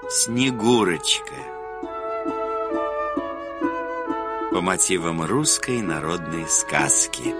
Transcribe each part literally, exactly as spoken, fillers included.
Снегурочка. По мотивам русской народной сказки.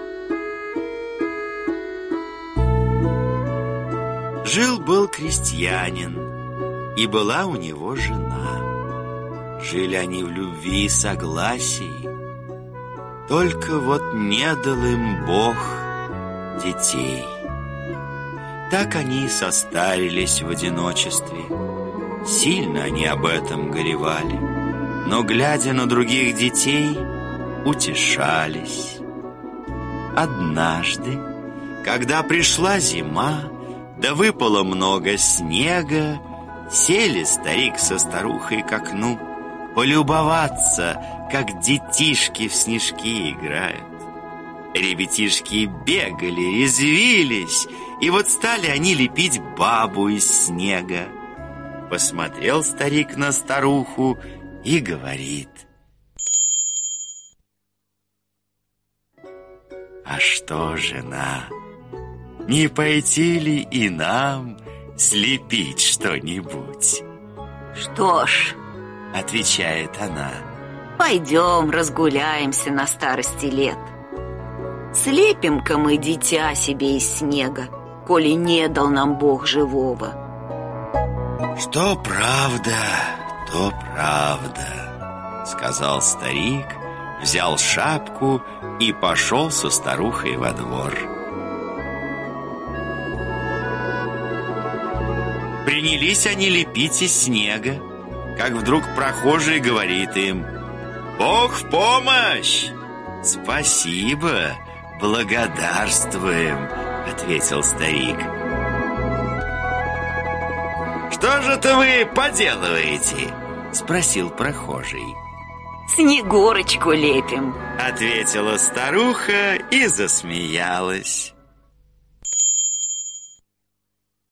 Жил-был крестьянин, и была у него жена. Жили они в любви и согласии. Только вот не дал им Бог детей. Так они и состарились в одиночестве. Сильно они об этом горевали, но, глядя на других детей, утешались. Однажды, когда пришла зима, да выпало много снега, сели старик со старухой к окну полюбоваться, как детишки в снежки играют. Ребятишки бегали, резвились, и вот стали они лепить бабу из снега. Посмотрел старик на старуху и говорит: «А что, жена, не пойти ли и нам слепить что-нибудь?» «Что ж, — отвечает она, — пойдем разгуляемся на старости лет. Слепим-ка мы дитя себе из снега, коли не дал нам Бог живого». «Что правда, то правда», — сказал старик, взял шапку и пошел со старухой во двор. Принялись они лепить из снега, как вдруг прохожий говорит им: «Бог в помощь!» «Спасибо, благодарствуем», — ответил старик. «Что же это вы поделываете?» — спросил прохожий. «Снегурочку лепим», — ответила старуха и засмеялась.